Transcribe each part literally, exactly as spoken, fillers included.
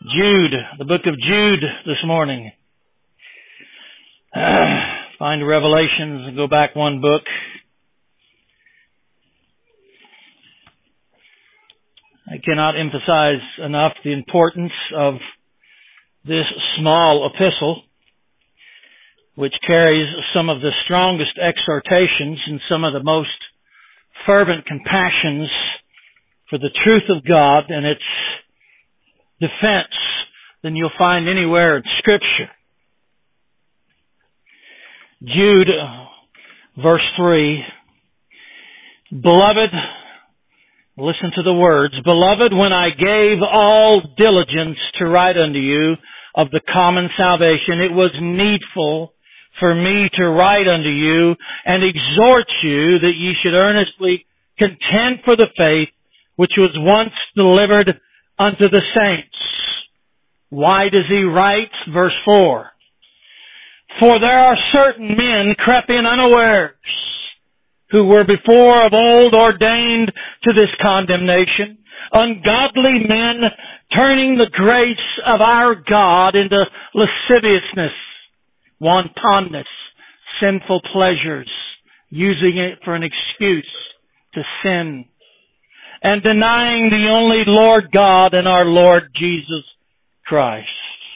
Jude, the book of Jude this morning. Uh, find Revelations and go back one book. I cannot emphasize enough the importance of this small epistle, which carries some of the strongest exhortations and some of the most fervent compassions for the truth of God and its defense than you'll find anywhere in Scripture. Jude, verse three, Beloved, listen to the words, Beloved, when I gave all diligence to write unto you of the common salvation, it was needful for me to write unto you and exhort you that ye should earnestly contend for the faith which was once delivered unto the saints. Why does he write? Verse four. For there are certain men crept in unawares, who were before of old ordained to this condemnation, ungodly men turning the grace of our God into lasciviousness, wantonness, sinful pleasures, using it for an excuse to sin, and denying the only Lord God and our Lord Jesus Christ.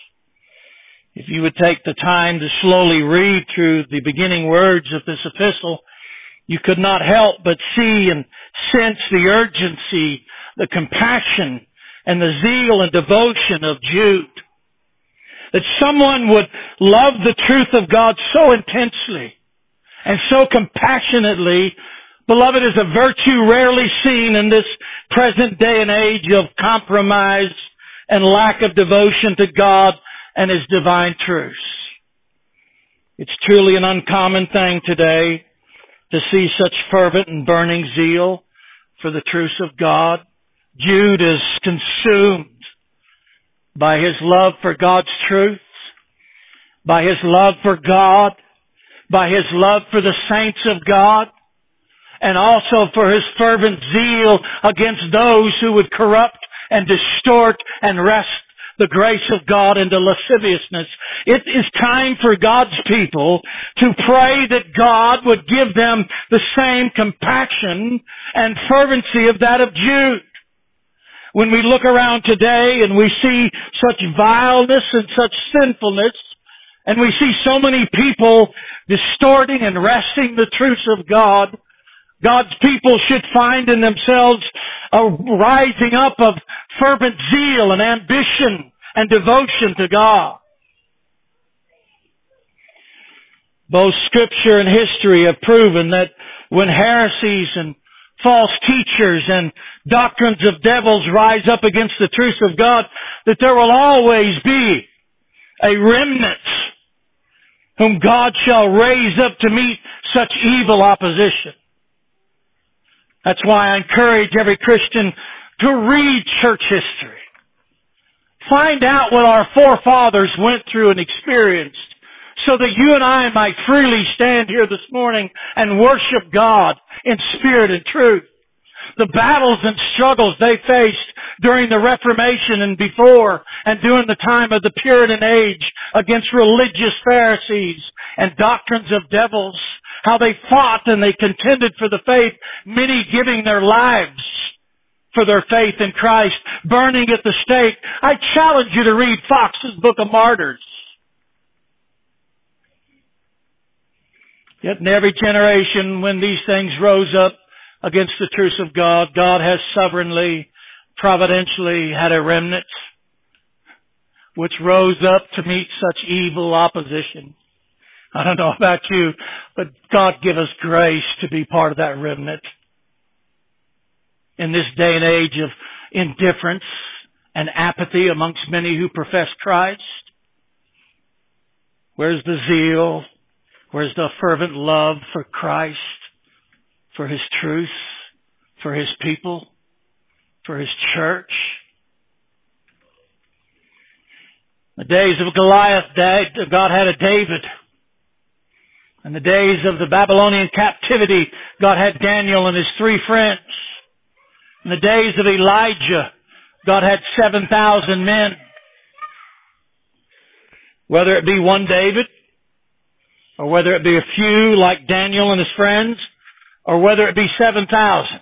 If you would take the time to slowly read through the beginning words of this epistle, you could not help but see and sense the urgency, the compassion, and the zeal and devotion of Jude. That someone would love the truth of God so intensely and so compassionately. Beloved, is a virtue rarely seen in this present day and age of compromise and lack of devotion to God and His divine truths. It's truly an uncommon thing today to see such fervent and burning zeal for the truths of God. Jude is consumed by his love for God's truth, by his love for God, by his love for the saints of God, and also for his fervent zeal against those who would corrupt and distort and wrest the grace of God into lasciviousness. It is time for God's people to pray that God would give them the same compassion and fervency of that of Jude. When we look around today and we see such vileness and such sinfulness, and we see so many people distorting and wresting the truths of God, God's people should find in themselves a rising up of fervent zeal and ambition and devotion to God. Both Scripture and history have proven that when heresies and false teachers and doctrines of devils rise up against the truths of God, that there will always be a remnant whom God shall raise up to meet such evil opposition. That's why I encourage every Christian to read church history. Find out what our forefathers went through and experienced so that you and I might freely stand here this morning and worship God in spirit and truth. The battles and struggles they faced during the Reformation and before and during the time of the Puritan age against religious Pharisees and doctrines of devils. How they fought and they contended for the faith, many giving their lives for their faith in Christ, burning at the stake. I challenge you to read Fox's Book of Martyrs. Yet in every generation when these things rose up against the truths of God, God has sovereignly, providentially had a remnant which rose up to meet such evil opposition. I don't know about you, but God give us grace to be part of that remnant. In this day and age of indifference and apathy amongst many who profess Christ, where's the zeal? Where's the fervent love for Christ, for His truth, for His people, for His church? The days of Goliath, God had a David. In the days of the Babylonian captivity, God had Daniel and his three friends. In the days of Elijah, God had seven thousand men. Whether it be one David, or whether it be a few like Daniel and his friends, or whether it be seven thousand.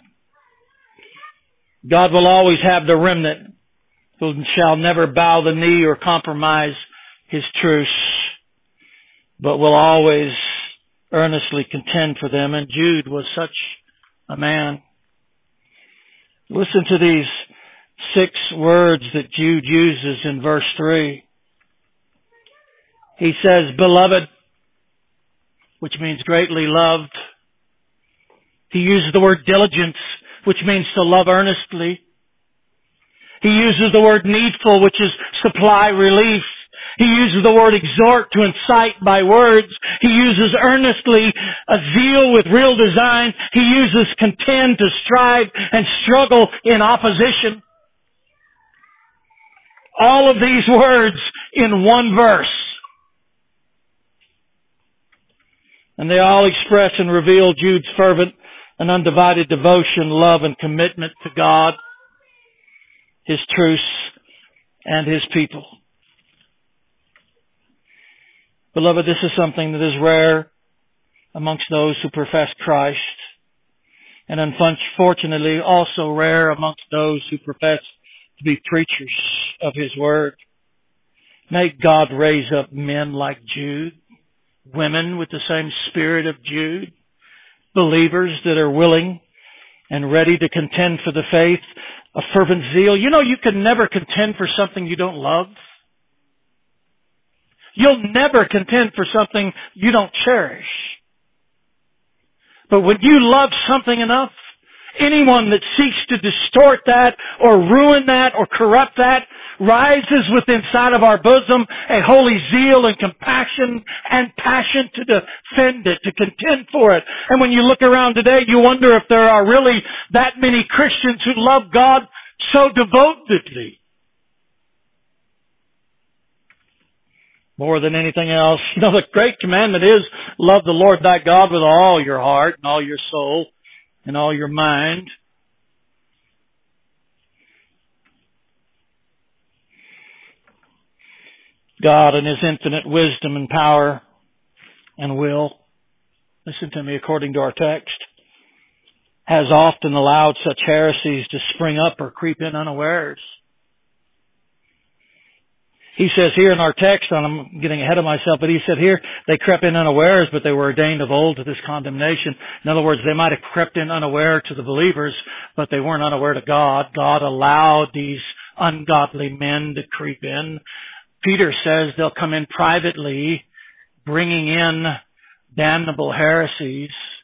God will always have the remnant who shall never bow the knee or compromise His truce, but will always earnestly contend for them. And Jude was such a man. Listen to these six words that Jude uses in verse three. He says, beloved, which means greatly loved. He uses the word diligence, which means to love earnestly. He uses the word needful, which is supply relief. He uses the word exhort to incite by words. He uses earnestly a zeal with real design. He uses contend to strive and struggle in opposition. All of these words in one verse. And they all express and reveal Jude's fervent and undivided devotion, love, and commitment to God, His truce, and His people. Beloved, this is something that is rare amongst those who profess Christ, and unfortunately also rare amongst those who profess to be preachers of His Word. May God raise up men like Jude, women with the same spirit of Jude, believers that are willing and ready to contend for the faith, a fervent zeal. You know, you can never contend for something you don't love. You'll never contend for something you don't cherish. But when you love something enough, anyone that seeks to distort that or ruin that or corrupt that rises within inside of our bosom a holy zeal and compassion and passion to defend it, to contend for it. And when you look around today, you wonder if there are really that many Christians who love God so devotedly. More than anything else, you know, the great commandment is love the Lord thy God with all your heart and all your soul and all your mind. God in His infinite wisdom and power and will, listen to me, according to our text, has often allowed such heresies to spring up or creep in unawares. He says here in our text, and I'm getting ahead of myself, but he said here, they crept in unawares, but they were ordained of old to this condemnation. In other words, they might have crept in unaware to the believers, but they weren't unaware to God. God allowed these ungodly men to creep in. Peter says they'll come in privately, bringing in damnable heresies.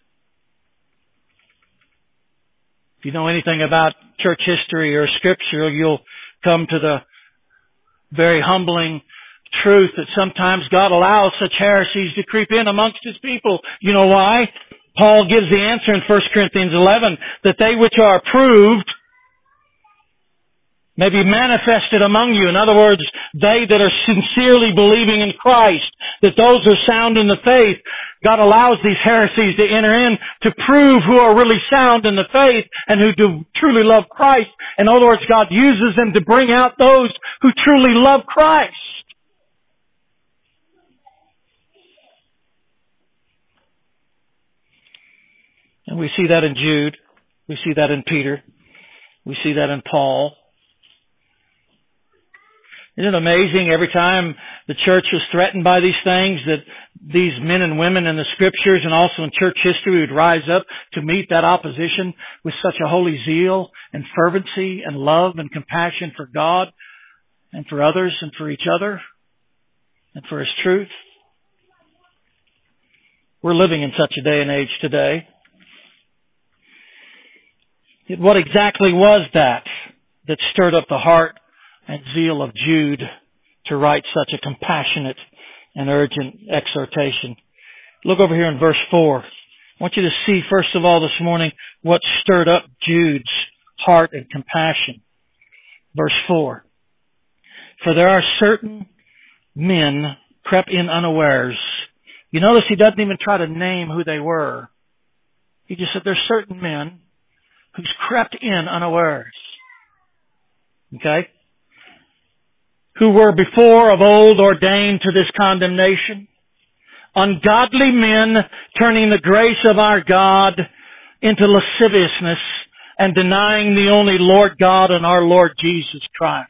If you know anything about church history or scripture, you'll come to the very humbling truth that sometimes God allows such heresies to creep in amongst His people. You know why? Paul gives the answer in First Corinthians eleven, that they which are approved may be manifested among you. In other words, they that are sincerely believing in Christ, that those who are sound in the faith, God allows these heresies to enter in to prove who are really sound in the faith and who do truly love Christ. In other words, God uses them to bring out those who truly love Christ. And we see that in Jude. We see that in Peter. We see that in Paul. Isn't it amazing every time the church was threatened by these things that these men and women in the scriptures and also in church history would rise up to meet that opposition with such a holy zeal and fervency and love and compassion for God and for others and for each other and for His truth? We're living in such a day and age today. Yet what exactly was that that stirred up the heart and zeal of Jude to write such a compassionate and urgent exhortation? Look over here in verse four. I want you to see, first of all, this morning, what stirred up Jude's heart and compassion. Verse four. For there are certain men crept in unawares. You notice he doesn't even try to name who they were. He just said there's certain men who's crept in unawares. Okay? who were before of old ordained to this condemnation. Ungodly men turning the grace of our God into lasciviousness and denying the only Lord God and our Lord Jesus Christ.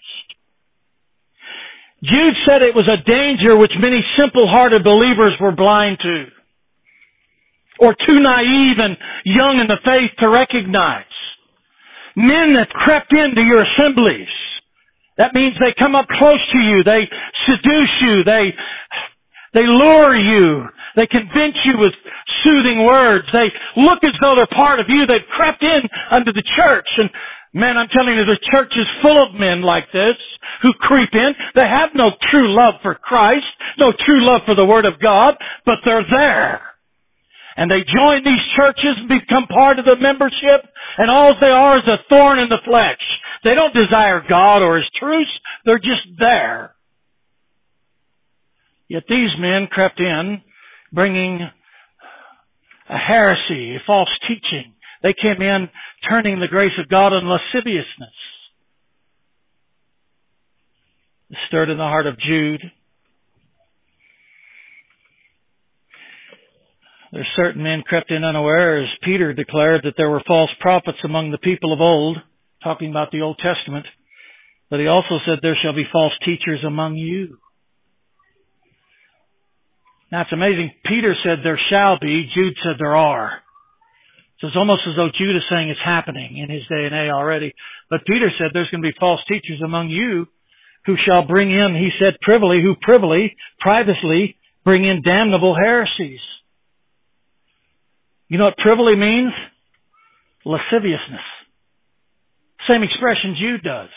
Jude said it was a danger which many simple-hearted believers were blind to, or too naive and young in the faith to recognize. Men that crept into your assemblies. That means they come up close to you, they seduce you, they They lure you. They convince you with soothing words. They look as though they're part of you. They've crept in under the church. And man, I'm telling you, the church is full of men like this who creep in. They have no true love for Christ, no true love for the Word of God, but they're there. And they join these churches and become part of the membership, and all they are is a thorn in the flesh. They don't desire God or His truths. They're just there. Yet these men crept in, bringing a heresy, a false teaching. They came in turning the grace of God in lasciviousness. It stirred in the heart of Jude. There's certain men crept in unawares. Peter declared that there were false prophets among the people of old, talking about the Old Testament. But he also said there shall be false teachers among you. Now it's amazing. Peter said there shall be. Jude said there are. So it's almost as though Jude is saying it's happening in his day and age already. But Peter said there's going to be false teachers among you who shall bring in, he said privily, who privily, privately bring in damnable heresies. You know what privily means? Lasciviousness. Same expression Jude does.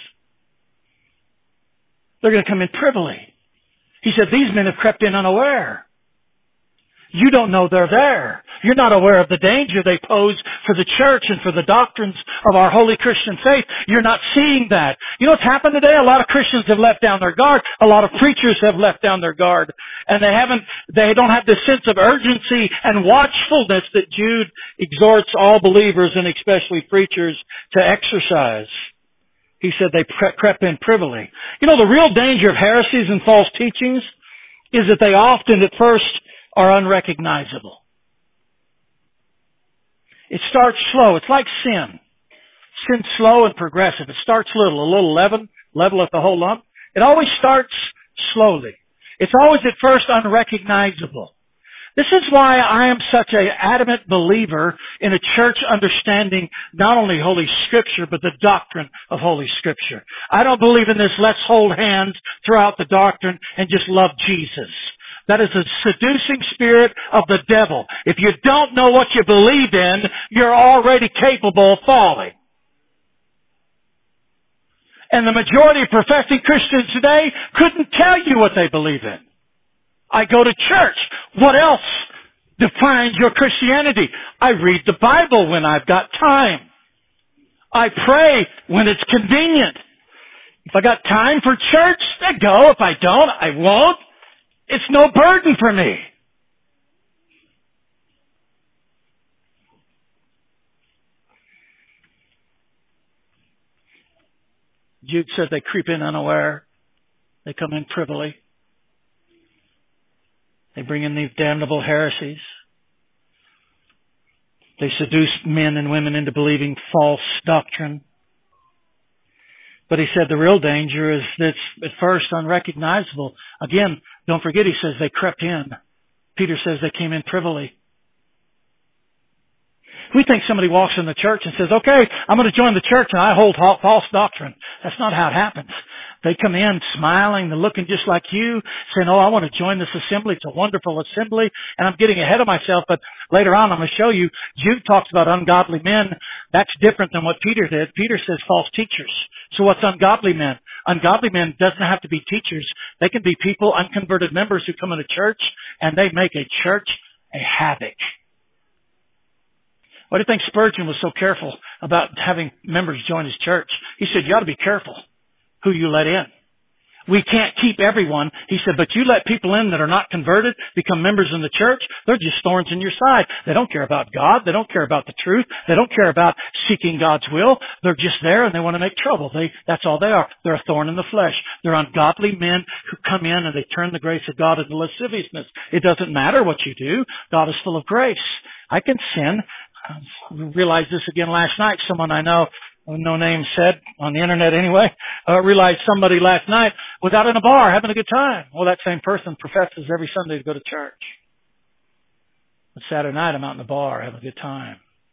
They're going to come in privily. He said these men have crept in unaware. You don't know they're there. You're not aware of the danger they pose for the church and for the doctrines of our holy Christian faith. You're not seeing that. You know what's happened today? A lot of Christians have let down their guard. A lot of preachers have let down their guard. And they haven't, they don't have the sense of urgency and watchfulness that Jude exhorts all believers and especially preachers to exercise. He said they crept in privily. You know, the real danger of heresies and false teachings is that they often at first are unrecognizable. It starts slow. It's like sin. Sin's slow and progressive. It starts little, a little leaven, level at the whole lump. It always starts slowly. It's always at first unrecognizable. This is why I am such an adamant believer in a church understanding not only Holy Scripture, but the doctrine of Holy Scripture. I don't believe in this let's hold hands throughout the doctrine and just love Jesus. That is a seducing spirit of the devil. If you don't know what you believe in, you're already capable of falling. And the majority of professing Christians today couldn't tell you what they believe in. I go to church. What else defines your Christianity? I read the Bible when I've got time. I pray when it's convenient. If I got time for church, I go. If I don't, I won't. It's no burden for me. Jude said they creep in unaware. They come in privily. They bring in these damnable heresies. They seduce men and women into believing false doctrine. But he said the real danger is that it's at first unrecognizable. Again, don't forget he says they crept in. Peter says they came in privily. We think somebody walks in the church and says, okay, I'm going to join the church and I hold false doctrine. That's not how it happens. They come in smiling, they're looking just like you, saying, oh, I want to join this assembly. It's a wonderful assembly, and I'm getting ahead of myself, but later on I'm going to show you, Jude talks about ungodly men. That's different than what Peter did. Peter says false teachers. So what's ungodly men? Ungodly men doesn't have to be teachers. They can be people, unconverted members who come into church, and they make a church a havoc. Why do you think Spurgeon was so careful about having members join his church? He said, you ought to be careful who you let in. we can't keep everyone. He said, but you let people in that are not converted become members in the church, they're just thorns in your side. They don't care about God. They don't care about the truth. They don't care about seeking God's will. They're just there and they want to make trouble. They, that's all they are. They're a thorn in the flesh. They're ungodly men who come in and they turn the grace of God into lasciviousness. It doesn't matter what you do. God is full of grace. I can sin. I realized this again last night. Someone I know, no name said, on the internet anyway, uh, realized somebody last night was out in a bar having a good time. Well, that same person professes every Sunday to go to church. But Saturday night I'm out in the bar having a good time.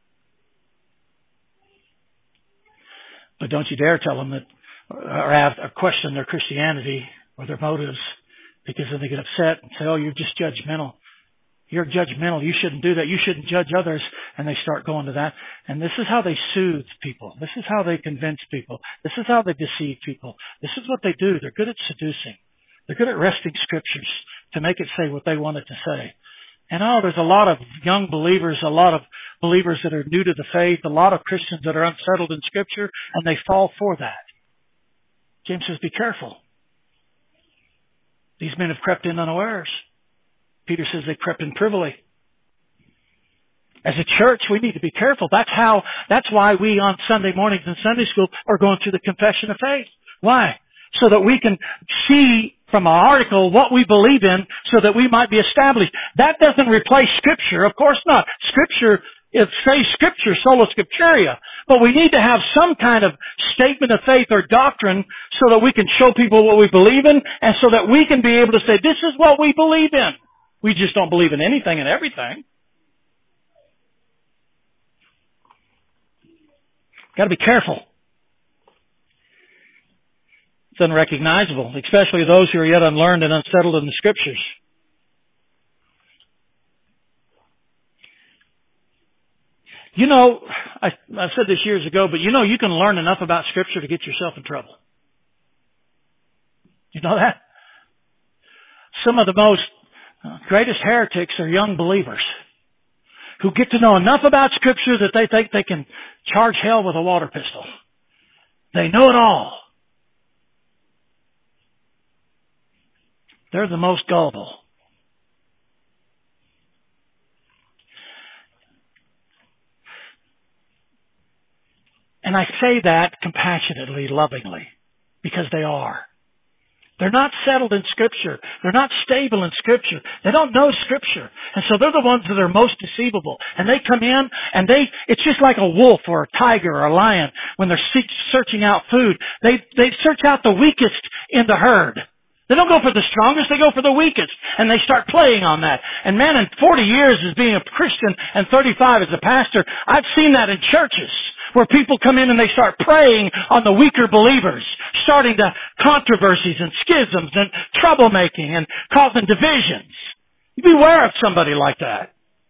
But don't you dare tell them that, or, have, or question their Christianity or their motives, because then they get upset and say, oh, you're just judgmental. You're judgmental. You shouldn't do that. You shouldn't judge others. And they start going to that. And this is how they soothe people. This is how they convince people. This is how they deceive people. This is what they do. They're good at seducing. They're good at wresting scriptures to make it say what they want it to say. And oh, there's a lot of young believers, a lot of believers that are new to the faith, a lot of Christians that are unsettled in scripture, and they fall for that. James says, be careful. These men have crept in unawares. Peter says they crept in privily. As a church, we need to be careful. That's how, that's why we on Sunday mornings in Sunday school are going through the confession of faith. Why? So that we can see from our article what we believe in so that we might be established. That doesn't replace Scripture. Of course not. Scripture, it says Scripture, sola scripturia. But we need to have some kind of statement of faith or doctrine so that we can show people what we believe in and so that we can be able to say, this is what we believe in. We just don't believe in anything and everything. Got to be careful. It's unrecognizable, especially those who are yet unlearned and unsettled in the Scriptures. You know, I, I've said this years ago, but you know you can learn enough about Scripture to get yourself in trouble. You know that? Some of the most greatest heretics are young believers who get to know enough about Scripture that they think they can charge hell with a water pistol. They know it all. They're the most gullible. And I say that compassionately, lovingly, because they are. They're not settled in Scripture. They're not stable in Scripture. They don't know Scripture. And so they're the ones that are most deceivable. And they come in and they, it's just like a wolf or a tiger or a lion when they're searching out food. They, they search out the weakest in the herd. They don't go for the strongest, they go for the weakest. And they start playing on that. And man, in forty years as being a Christian and thirty-five as a pastor, I've seen that in churches where people come in and they start preying on the weaker believers, starting to controversies and schisms and troublemaking and causing divisions. You beware of somebody like that.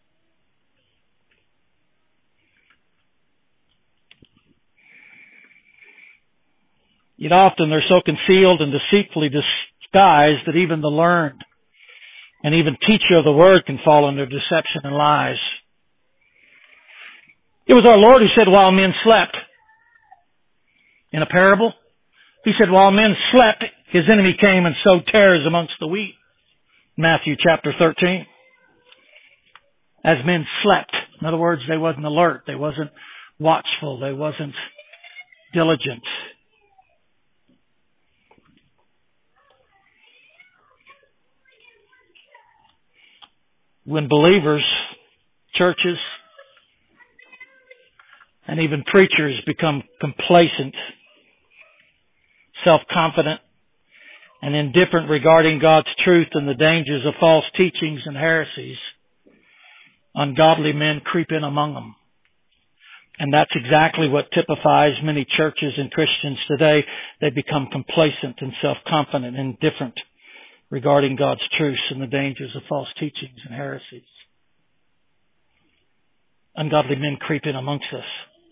Yet often they're so concealed and deceitfully disguised that even the learned and even teacher of the word can fall under deception and lies. It was our Lord who said, while men slept, in a parable, He said, while men slept, His enemy came and sowed tares amongst the wheat. Matthew chapter thirteen. As men slept. In other words, they wasn't alert. They wasn't watchful. They wasn't diligent. When believers, churches, and even preachers become complacent, self-confident, and indifferent regarding God's truth and the dangers of false teachings and heresies, ungodly men creep in among them. And that's exactly what typifies many churches and Christians today. They become complacent and self-confident and indifferent regarding God's truth and the dangers of false teachings and heresies. Ungodly men creep in amongst us.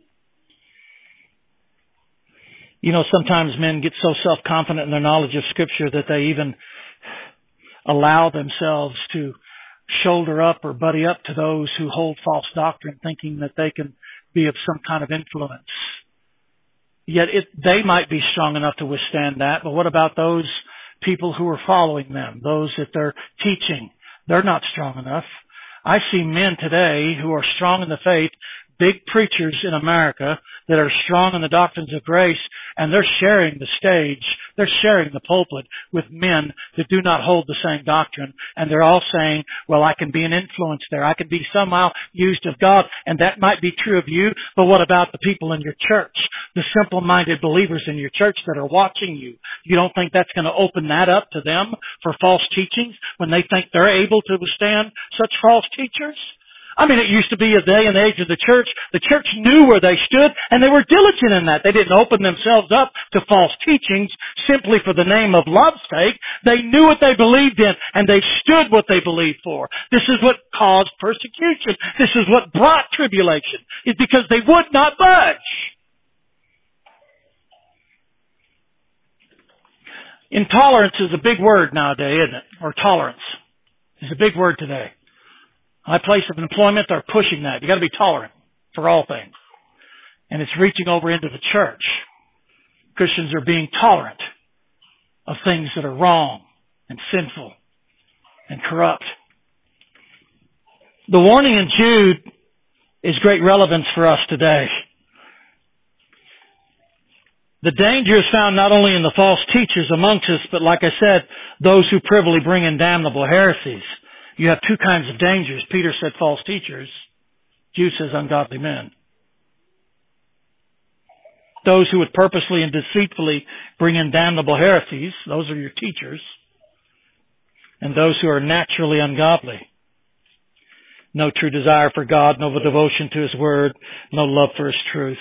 You know, sometimes men get so self-confident in their knowledge of Scripture that they even allow themselves to shoulder up or buddy up to those who hold false doctrine, thinking that they can be of some kind of influence. Yet it, they might be strong enough to withstand that, but what about those people who are following them, those that they're teaching. They're not strong enough. I see men today who are strong in the faith, big preachers in America that are strong in the doctrines of grace, and they're sharing the stage, they're sharing the pulpit with men that do not hold the same doctrine, and they're all saying, well, I can be an influence there, I can be somehow used of God, and that might be true of you, but what about the people in your church, the simple-minded believers in your church that are watching you? You don't think that's going to open that up to them for false teachings when they think they're able to withstand such false teachers? I mean, it used to be a day and age of the church. The church knew where they stood, and they were diligent in that. They didn't open themselves up to false teachings simply for the name of love's sake. They knew what they believed in, and they stood what they believed for. This is what caused persecution. This is what brought tribulation, is because they would not budge. Intolerance is a big word nowadays, isn't it? Or tolerance is a big word today. My place of employment, they're pushing that. You've got to be tolerant for all things. And it's reaching over into the church. Christians are being tolerant of things that are wrong and sinful and corrupt. The warning in Jude is great relevance for us today. The danger is found not only in the false teachers amongst us, but like I said, those who privily bring in damnable heresies. You have two kinds of dangers. Peter said false teachers. Jude says ungodly men. Those who would purposely and deceitfully bring in damnable heresies, those are your teachers. And those who are naturally ungodly. No true desire for God, no devotion to His Word, no love for His truth.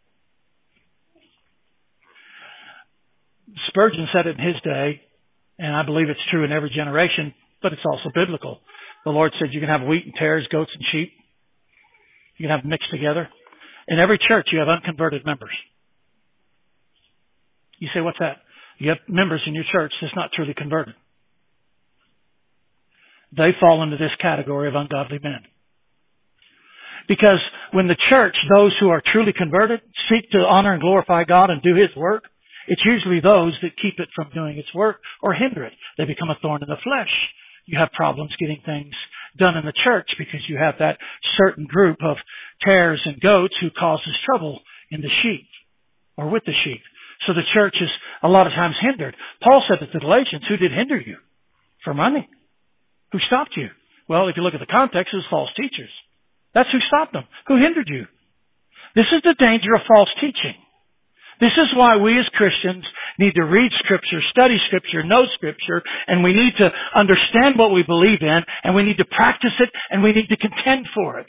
Spurgeon said it in his day, and I believe it's true in every generation, but it's also biblical. The Lord said you can have wheat and tares, goats and sheep. You can have them mixed together. In every church you have unconverted members. You say, what's that? You have members in your church that's not truly converted. They fall into this category of ungodly men. Because when the church, those who are truly converted, seek to honor and glorify God and do His work, it's usually those that keep it from doing its work or hinder it. They become a thorn in the flesh. You have problems getting things done in the church because you have that certain group of tares and goats who causes trouble in the sheep or with the sheep. So the church is a lot of times hindered. Paul said to the Galatians, who did hinder you from running? Who stopped you? Well, if you look at the context, it was false teachers. That's who stopped them. Who hindered you? This is the danger of false teaching. This is why we as Christians need to read Scripture, study Scripture, know Scripture, and we need to understand what we believe in, and we need to practice it, and we need to contend for it.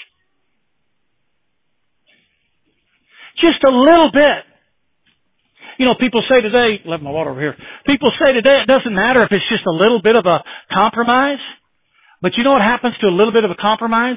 Just a little bit. You know, people say today, left my water over here, people say today it doesn't matter if it's just a little bit of a compromise, but you know what happens to a little bit of a compromise?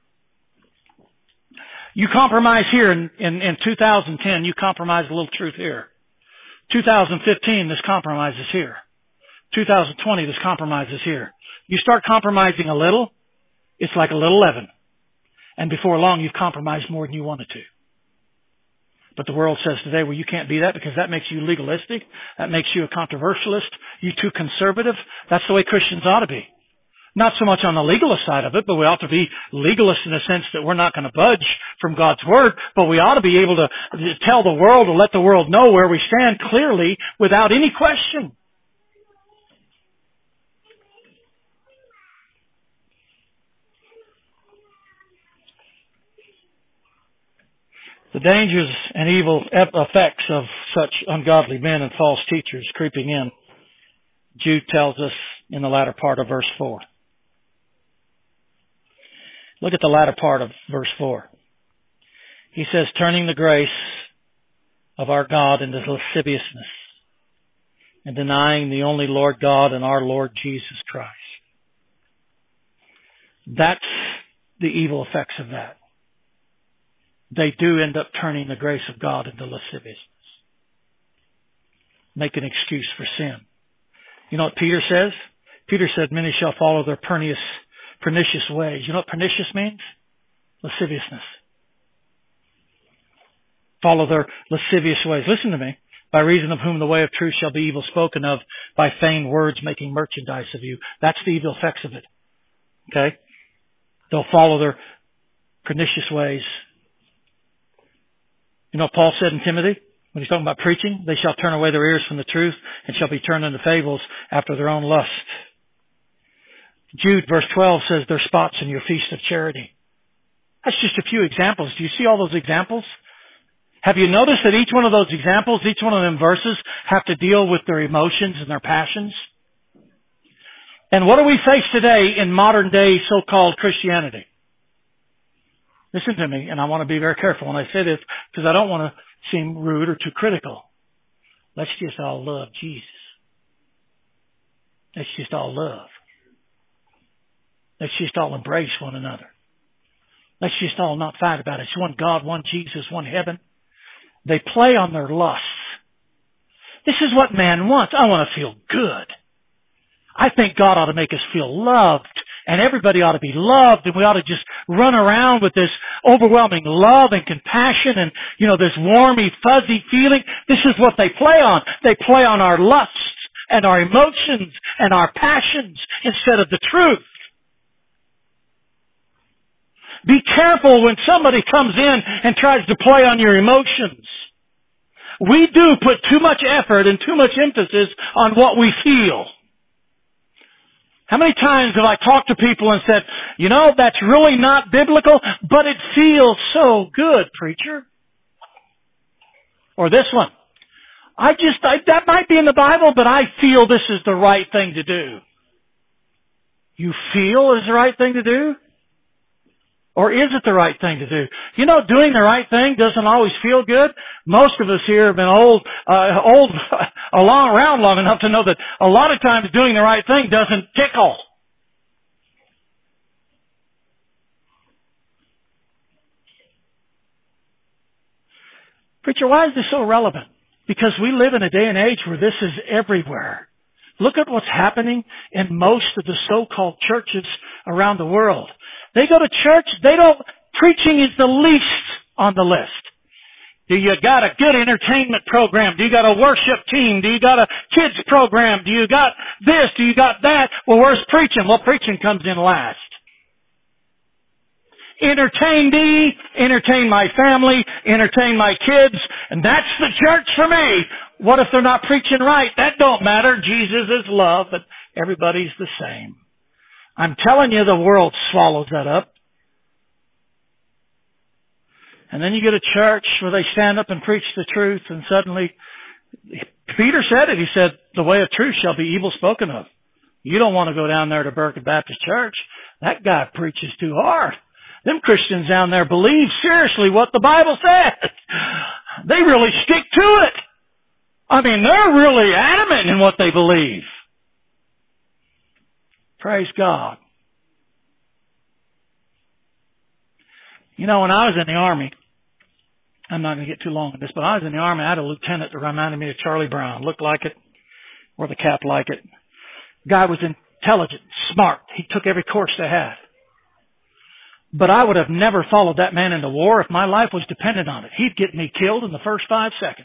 You compromise here in, in, in two thousand ten, you compromise a little truth here. two thousand fifteen, this compromise is here. two thousand twenty, this compromise is here. You start compromising a little, it's like a little leaven. And before long, you've compromised more than you wanted to. But the world says today, well, you can't be that because that makes you legalistic. That makes you a controversialist. You too conservative. That's the way Christians ought to be. Not so much on the legalist side of it, but we ought to be legalists in the sense that we're not going to budge from God's Word, but we ought to be able to tell the world or let the world know where we stand clearly without any question. The dangers and evil effects of such ungodly men and false teachers creeping in, Jude tells us in the latter part of verse four. Look at the latter part of verse four. He says, turning the grace of our God into lasciviousness and denying the only Lord God and our Lord Jesus Christ. That's the evil effects of that. They do end up turning the grace of God into lasciviousness. Make an excuse for sin. You know what Peter says? Peter said, many shall follow their pernicious, pernicious ways. You know what pernicious means? Lasciviousness. Follow their lascivious ways. Listen to me. by reason of whom the way of truth shall be evil spoken of, by feigned words making merchandise of you. That's the evil effects of it. Okay? They'll follow their pernicious ways. You know what Paul said in Timothy when he's talking about preaching? They shall turn away their ears from the truth and shall be turned into fables after their own lust. Jude verse twelve says there's spots in your feast of charity. That's just a few examples. Do you see all those examples? Have you noticed that each one of those examples, each one of them verses, have to deal with their emotions and their passions? And what do we face today in modern day so-called Christianity? Listen to me, and I want to be very careful when I say this, because I don't want to seem rude or too critical. Let's just all love Jesus. Let's just all love. Let's just all embrace one another. Let's just all not fight about it. It's one God, one Jesus, one heaven. They play on their lusts. This is what man wants. I want to feel good. I think God ought to make us feel loved, and everybody ought to be loved, and we ought to just run around with this overwhelming love and compassion and, you know, this warmy, fuzzy feeling. This is what they play on. They play on our lusts and our emotions and our passions instead of the truth. Be careful when somebody comes in and tries to play on your emotions. We do put too much effort and too much emphasis on what we feel. How many times have I talked to people and said, you know, that's really not biblical, but it feels so good, preacher. Or this one. I just, I, that might be in the Bible, but I feel this is the right thing to do. You feel is the right thing to do? Or is it the right thing to do? You know, doing the right thing doesn't always feel good. Most of us here have been old, uh, old, along around long enough to know that a lot of times doing the right thing doesn't tickle. Preacher, why is this so relevant? Because we live in a day and age where this is everywhere. Look at what's happening in most of the so-called churches around the world. They go to church, they don't, preaching is the least on the list. Do you got a good entertainment program? Do you got a worship team? Do you got a kids program? Do you got this? Do you got that? Well, where's preaching? Well, preaching comes in last. Entertain me, entertain my family, entertain my kids, and that's the church for me. What if they're not preaching right? That don't matter. Jesus is love, but everybody's the same. I'm telling you, the world swallows that up. And then you get a church where they stand up and preach the truth, and suddenly, Peter said it. He said, the way of truth shall be evil spoken of. You don't want to go down there to Berkeley Baptist Church. That guy preaches too hard. Them Christians down there believe seriously what the Bible says. They really stick to it. I mean, they're really adamant in what they believe. Praise God. You know, when I was in the Army, I'm not going to get too long on this, but I was in the Army, I had a lieutenant that reminded me of Charlie Brown. Looked like it, wore the cap like it. The guy was intelligent, smart. He took every course they had. But I would have never followed that man into war if my life was dependent on it. He'd get me killed in the first five seconds.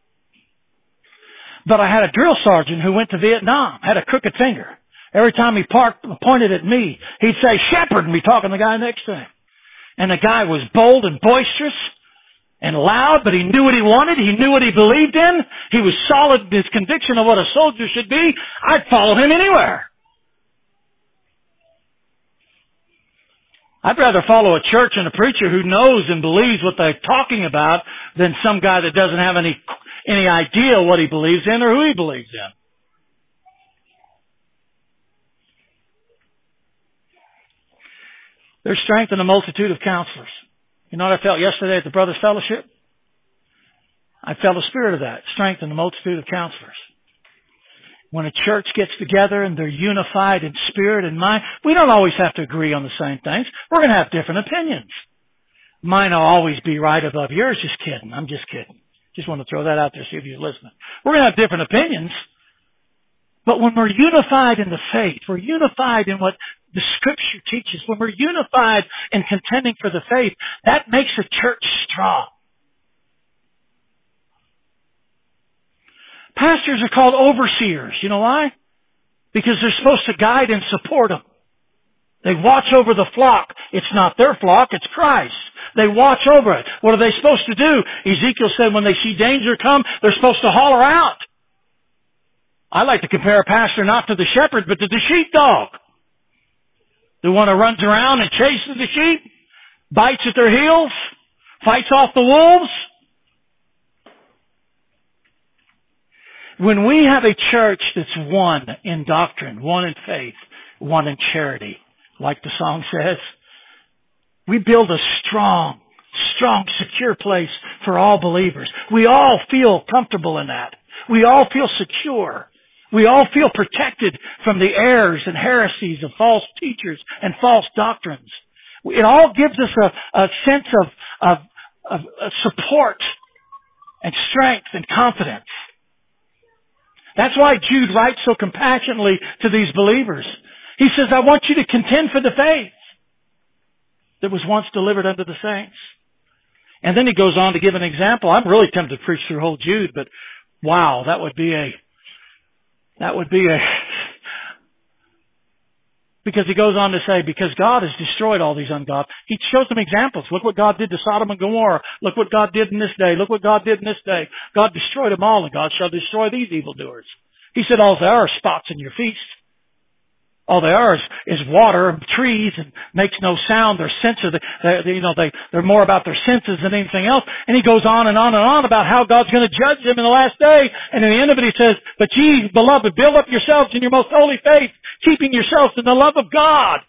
But I had a drill sergeant who went to Vietnam, had a crooked finger. Every time he parked, pointed at me, he'd say, "Shepherd," and be talking to the guy next to him. And the guy was bold and boisterous and loud, but he knew what he wanted. He knew what he believed in. He was solid in his conviction of what a soldier should be. I'd follow him anywhere. I'd rather follow a church and a preacher who knows and believes what they're talking about than some guy that doesn't have any, any idea what he believes in or who he believes in. There's strength in a multitude of counselors. You know what I felt yesterday at the Brothers Fellowship? I felt a spirit of that. Strength in a multitude of counselors. When a church gets together and they're unified in spirit and mind, we don't always have to agree on the same things. We're going to have different opinions. Mine will always be right above yours. Just kidding. I'm just kidding. Just want to throw that out there, see if you're listening. We're going to have different opinions. But when we're unified in the faith, we're unified in what the Scripture teaches, when we're unified in contending for the faith, that makes a church strong. Pastors are called overseers. You know why? Because they're supposed to guide and support them. They watch over the flock. It's not their flock, it's Christ. They watch over it. What are they supposed to do? Ezekiel said when they see danger come, they're supposed to holler out. I like to compare a pastor not to the shepherd, but to the sheepdog. The one who runs around and chases the sheep, bites at their heels, fights off the wolves. When we have a church that's one in doctrine, one in faith, one in charity, like the song says, we build a strong, strong, secure place for all believers. We all feel comfortable in that. We all feel secure. We all feel protected from the errors and heresies of false teachers and false doctrines. It all gives us a, a sense of, of, of, of support and strength and confidence. That's why Jude writes so compassionately to these believers. He says, I want you to contend for the faith that was once delivered unto the saints. And then he goes on to give an example. I'm really tempted to preach through whole Jude, but wow, that would be a, that would be a, because he goes on to say, because God has destroyed all these ungodly. He shows them examples. Look what God did to Sodom and Gomorrah. Look what God did in this day. Look what God did in this day. God destroyed them all, and God shall destroy these evildoers. He said, all there are spots in your feast. All they are is, is water and trees and makes no sound. Their senses, they, they, you know, they, they're more about their senses than anything else. And he goes on and on and on about how God's going to judge them in the last day. And in the end of it he says, but ye, beloved, build up yourselves in your most holy faith, keeping yourselves in the love of God.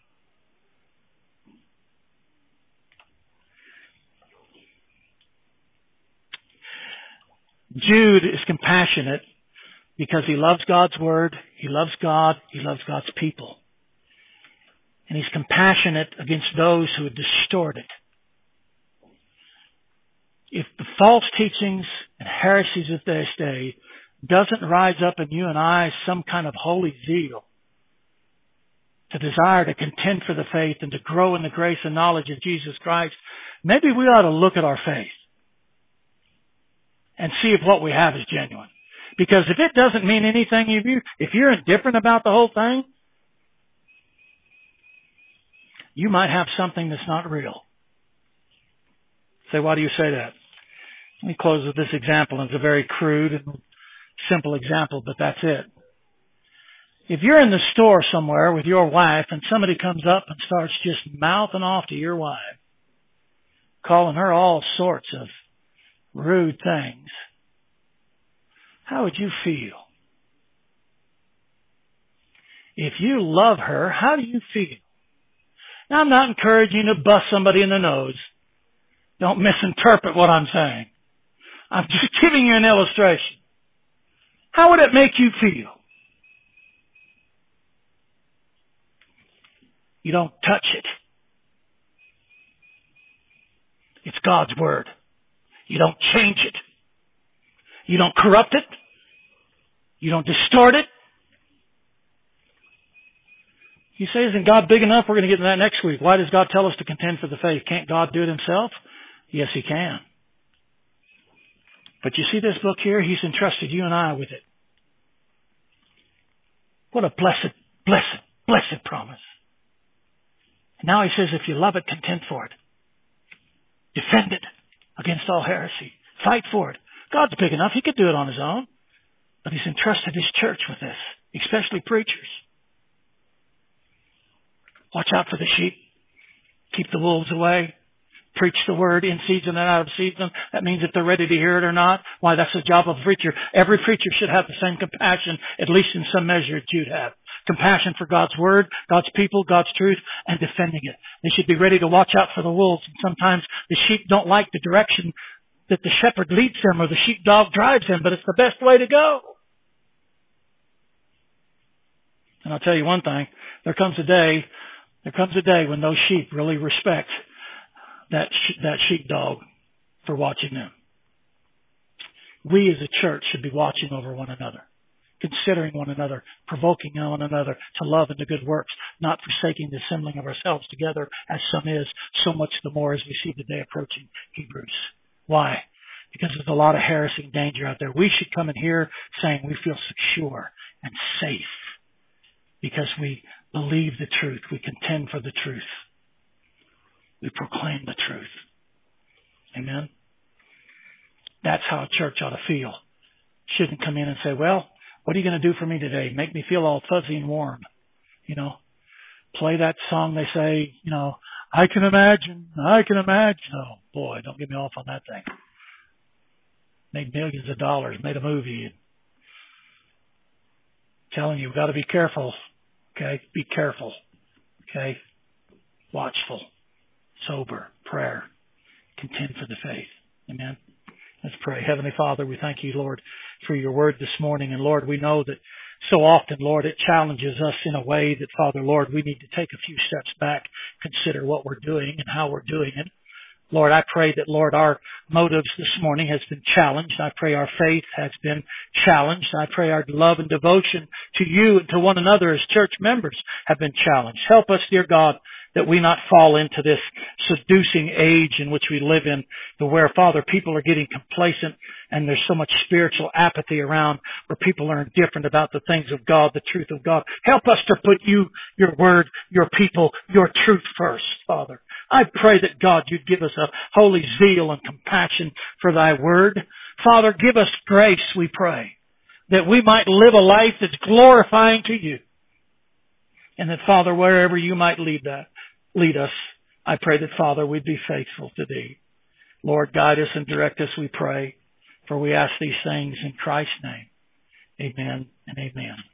Jude is compassionate because he loves God's Word, he loves God, he loves God's people. And he's compassionate against those who distort it. If the false teachings and heresies of this day doesn't rise up in you and I some kind of holy zeal to desire to contend for the faith and to grow in the grace and knowledge of Jesus Christ, maybe we ought to look at our faith and see if what we have is genuine. Because if it doesn't mean anything, if you if you're indifferent about the whole thing, you might have something that's not real. Say, why do you say that? Let me close with this example. It's a very crude and simple example, but that's it. If you're in the store somewhere with your wife and somebody comes up and starts just mouthing off to your wife, calling her all sorts of rude things, how would you feel? If you love her, how do you feel? Now, I'm not encouraging you to bust somebody in the nose. Don't misinterpret what I'm saying. I'm just giving you an illustration. How would it make you feel? You don't touch it. It's God's Word. You don't change it. You don't corrupt it. You don't distort it. You say, isn't God big enough? We're going to get into that next week. Why does God tell us to contend for the faith? Can't God do it himself? Yes, he can. But you see this book here? He's entrusted you and I with it. What a blessed, blessed, blessed promise. And now he says, if you love it, contend for it. Defend it against all heresy. Fight for it. God's big enough. He could do it on his own. But he's entrusted his church with this, especially preachers. Watch out for the sheep. Keep the wolves away. Preach the word in season and out of season. That means if they're ready to hear it or not. Why, that's the job of a preacher. Every preacher should have the same compassion, at least in some measure, that you'd have. Compassion for God's word, God's people, God's truth, and defending it. They should be ready to watch out for the wolves. And sometimes the sheep don't like the direction that the shepherd leads them or the sheepdog drives them, but it's the best way to go. And I'll tell you one thing, there comes a day, there comes a day when those sheep really respect that sh- that sheepdog for watching them. We as a church should be watching over one another, considering one another, provoking one another to love and to good works, not forsaking the assembling of ourselves together as some is, so much the more as we see the day approaching. Hebrews. Why? because there's a lot of heresy and danger out there. We should come in here saying we feel secure and safe because we believe the truth. We contend for the truth. We proclaim the truth. Amen? That's how a church ought to feel. Shouldn't come in and say, well, what are you going to do for me today? Make me feel all fuzzy and warm. You know, play that song they say, you know, I can imagine, I can imagine. Oh, boy, don't get me off on that thing. Made millions of dollars, made a movie. Telling you, we've got to be careful. Okay? Be careful. Okay? Watchful. Sober. Prayer. Contend for the faith. Amen? Let's pray. Heavenly Father, we thank you, Lord, for your word this morning. And Lord, we know that so often, Lord, it challenges us in a way that, Father, Lord, we need to take a few steps back, consider what we're doing and how we're doing it. Lord, I pray that, Lord, our motives this morning has been challenged. I pray our faith has been challenged. I pray our love and devotion to you and to one another as church members have been challenged. Help us, dear God, that we not fall into this seducing age in which we live in, to where, Father, people are getting complacent and there's so much spiritual apathy around, where people are indifferent about the things of God, the truth of God. Help us to put you, your word, your people, your truth first, Father. I pray that, God, you'd give us a holy zeal and compassion for thy word. Father, give us grace, we pray, that we might live a life that's glorifying to you. And that, Father, wherever you might lead that, lead us, I pray that, Father, we'd be faithful to thee. Lord, guide us and direct us, we pray, for we ask these things in Christ's name. Amen and amen.